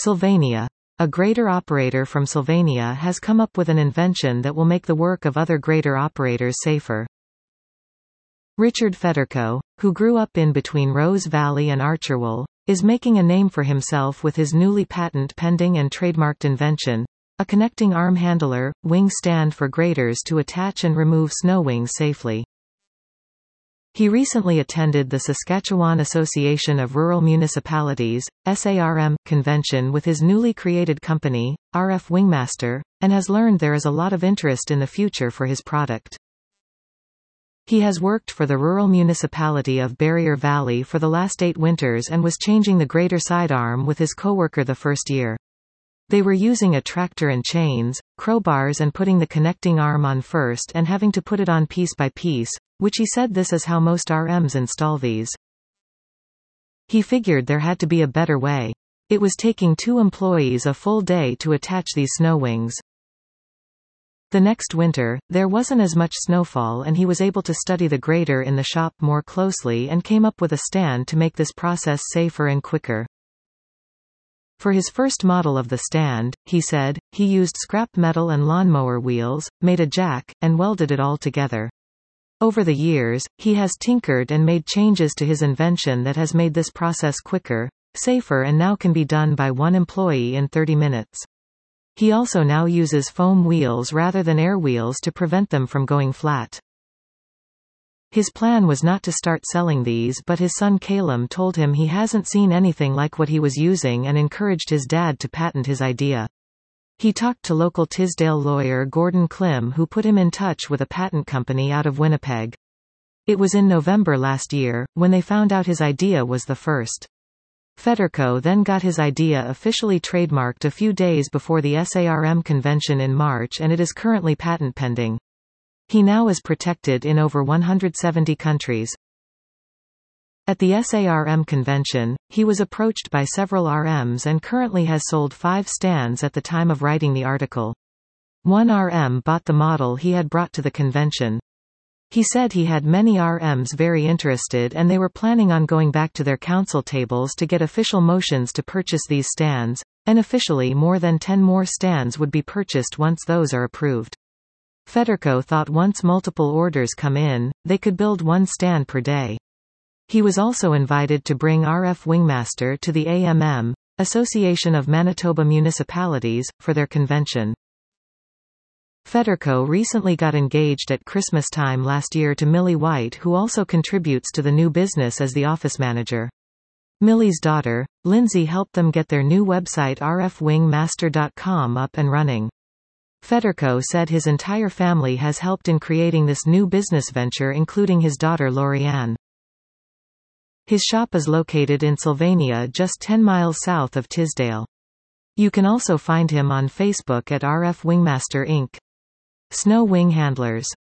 Sylvania. A grader operator from Sylvania has come up with an invention that will make the work of other grader operators safer. Richard Fedorko, who grew up in between Rose Valley and Archerwell, is making a name for himself with his newly patent-pending and trademarked invention, a connecting arm handler, wing stand for graders to attach and remove snow wings safely. He recently attended the Saskatchewan Association of Rural Municipalities, SARM, convention with his newly created company, RF Wingmaster, and has learned there is a lot of interest in the future for his product. He has worked for the rural municipality of Barrier Valley for the last 8 winters and was changing the grader sidearm with his coworker the first year. They were using a tractor and chains, crowbars and putting the connecting arm on first and having to put it on piece by piece, which he said this is how most RMs install these. He figured there had to be a better way. It was taking 2 employees a full day to attach these snow wings. The next winter, there wasn't as much snowfall and he was able to study the grader in the shop more closely and came up with a stand to make this process safer and quicker. For his first model of the stand, he said, he used scrap metal and lawnmower wheels, made a jack, and welded it all together. Over the years, he has tinkered and made changes to his invention that has made this process quicker, safer and now can be done by 1 employee in 30 minutes. He also now uses foam wheels rather than air wheels to prevent them from going flat. His plan was not to start selling these, but his son Calum told him he hasn't seen anything like what he was using and encouraged his dad to patent his idea. He talked to local Tisdale lawyer Gordon Klim, who put him in touch with a patent company out of Winnipeg. It was in November last year, when they found out his idea was the first. Fedorko then got his idea officially trademarked a few days before the SARM convention in March, and it is currently patent pending. He now is protected in over 170 countries. At the SARM convention, he was approached by several RMs and currently has sold 5 stands at the time of writing the article. One RM bought the model he had brought to the convention. He said he had many RMs very interested and they were planning on going back to their council tables to get official motions to purchase these stands, and officially more than 10 more stands would be purchased once those are approved. Fedorko thought once multiple orders come in, they could build 1 stand per day. He was also invited to bring RF Wingmaster to the AMM, Association of Manitoba Municipalities, for their convention. Fedorko recently got engaged at Christmas time last year to Millie White, who also contributes to the new business as the office manager. Millie's daughter, Lindsay, helped them get their new website rfwingmaster.com up and running. Fedorko said his entire family has helped in creating this new business venture, including his daughter Lorianne. His shop is located in Sylvania, just 10 miles south of Tisdale. You can also find him on Facebook at RF Wingmaster Inc. Snow Wing Handlers.